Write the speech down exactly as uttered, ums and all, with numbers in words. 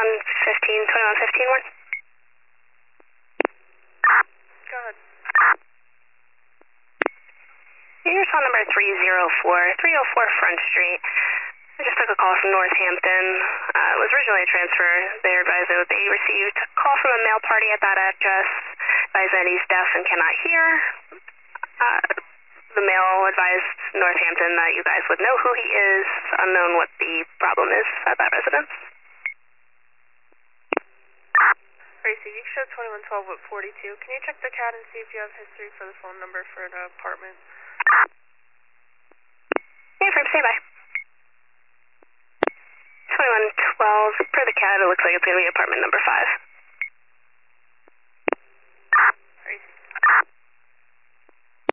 twenty-one fifteen, twenty-one fifteen, one. Go ahead. Here's phone number three oh four, three oh four Front Street. I just took a call from Northampton. Uh, it was originally a transfer. They advised that they received a call from a male party at that address. Advised that he's deaf and cannot hear. Uh, the male advised Northampton that you guys would know who he is, unknown what the problem is at that residence. Tracy, you showed twenty-one twelve at forty-two. Can you check the C A D and see if you have history for the phone number for the apartment? Yeah, frame, stay by. twenty-one twelve, per the C A D, it looks like it's going to be apartment number five.